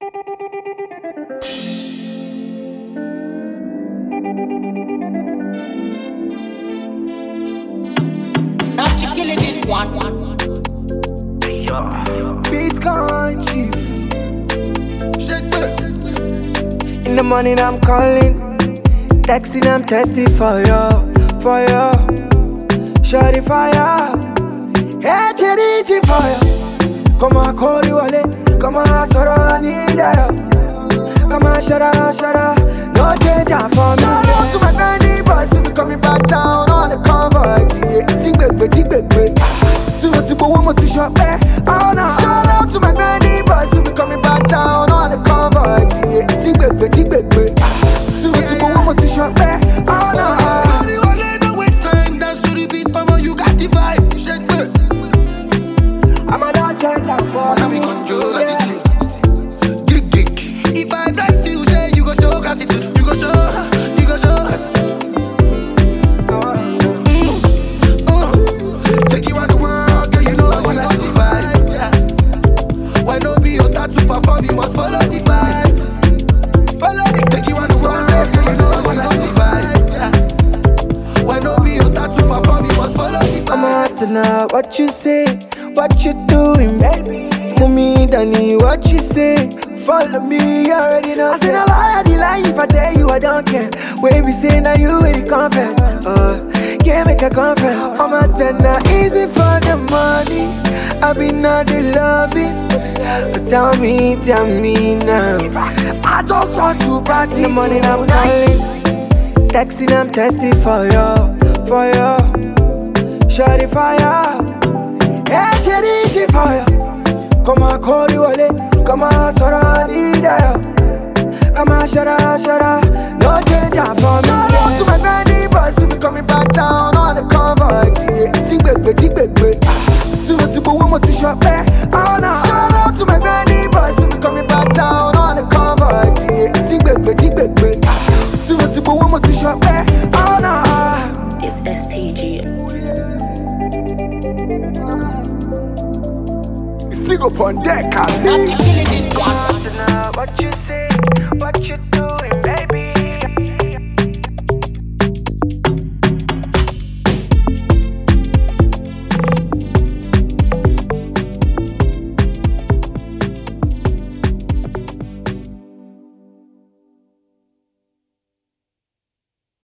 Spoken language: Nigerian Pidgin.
Now she killing this one. Bitcoin chief. In the morning I'm calling, texting I'm testing for you. Shorty fire, hey Jerry fire. Come on call you ole, come on sorrow I need you. Come on shut up, no danger for me. Shout out to my granny boys who be coming back down on the convoy. Tick back. Too one more to shop eh? Oh no. Shout out to my granny boys who be coming back down on the convoy. Tick back. Too one more to shop eh? Oh no. I'm a dog check that for Now we control attitude. Gig. If I bless you, say you go show gratitude. You go show attitude. Take you around the world, girl, you know I wanna do the vibe. Yeah. When no be your start to perform, you must follow the vibe. Take you around the world, girl, you know I wanna do the vibe. Yeah. When no be your start to perform, you must follow the vibe. I'm hot to know what you say, what you doing, baby. Put me down, what you say. Follow me, you already know. I said a lie, the lie. If I tell you, I don't care. Way we say now, you will confess. Can't make a confess. I'm a tender, easy for the money. I be not the loving. But tell me now. I just want to party. In the morning I'm calling, texting I'm testing for you. Shorty fire, hey Jerry fire. Come on call you ole, come on sorrow I need you. Come on shut up, no danger for me. Shout out to my granny boys who be coming back down on the convoy. Tick back. Too one more to shop eh? Oh no. Shout out to my granny boys who be coming back down on the convoy. Tick back. Too one more to shop eh? Oh no. It's STG. Stick up on deck, Now she killing this one. What you say, what you